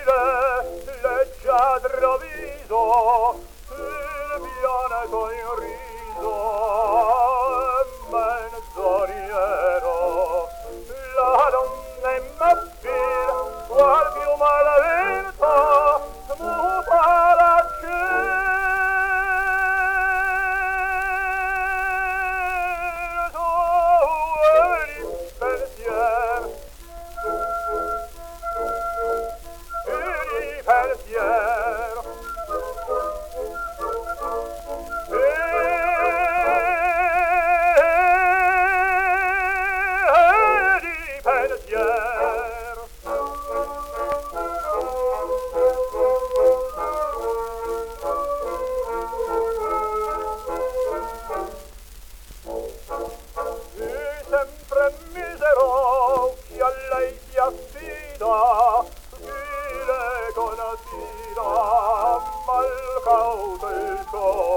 leggiadro viso, il pianeta in riso, menzognero, la donna immobile, qual piuma la vento, muta la misero chi a lei si affida, chi le conoscirà mal cauto il suo